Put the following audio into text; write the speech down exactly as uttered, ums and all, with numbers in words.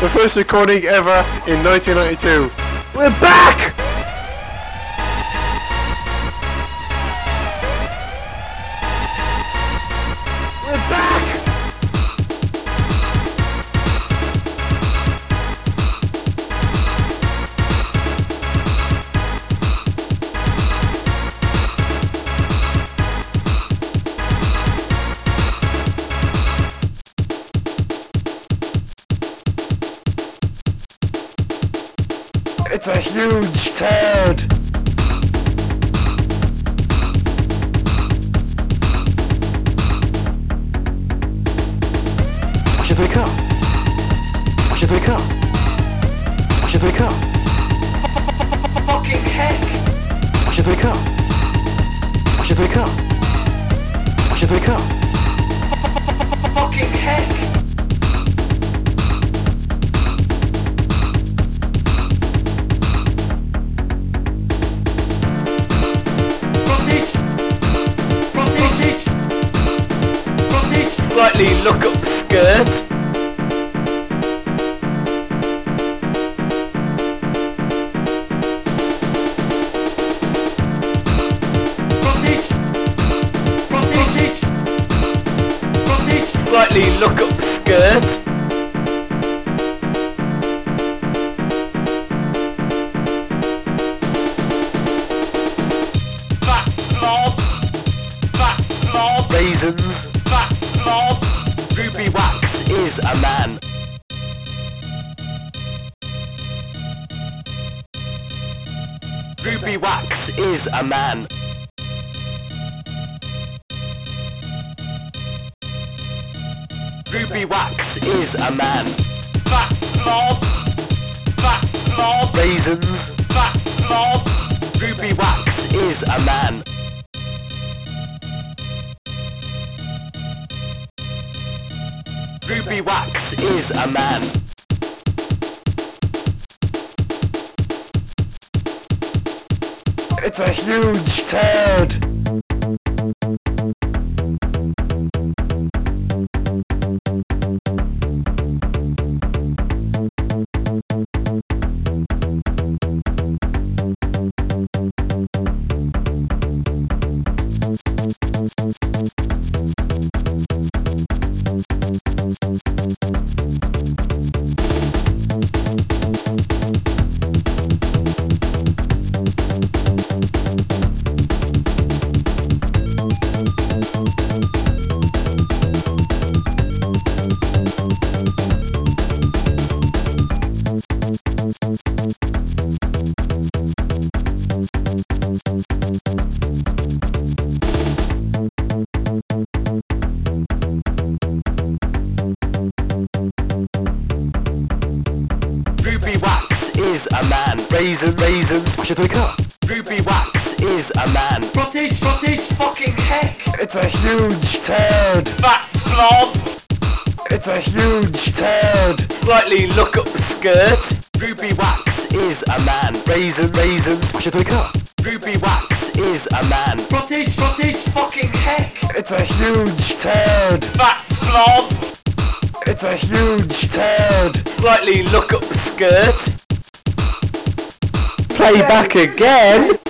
The first recording ever in nineteen ninety-two. We're back! We're back! It's a huge turd! Watch it wake up! Watch it wake up! Watch it wake up! Fucking heck! Watch it wake up! Watch it wake up! Watch it wake up! Fucking heck! Slightly look up skirt. Frontage. Frontage. Frontage. Slightly look up skirt. Fat blob. Fat blob. Raisins. Fat blob. Ruby Wax is a man. Ruby Wax is a man. Ruby Wax is a man. Fat blob. Fat blob. Raisins. Fat blob. Ruby Wax is a man. Ruby Wax is a man. It's a huge turd! Ruby Wax is a man. Raisin, raisins. Watch it wake up! Ruby Wax is a man. Frontage. Frontage. Fucking heck! It's a huge turd! Fat blob. It's a huge turd! Slightly look up skirt. Ruby Wax is a man. Raisin, raisins. Watch it wake up! Ruby Wax is a man. Frontage. Frontage. Fucking heck! It's a huge turd! Fat blob. It's a huge turd! Slightly look up skirt. Play back again!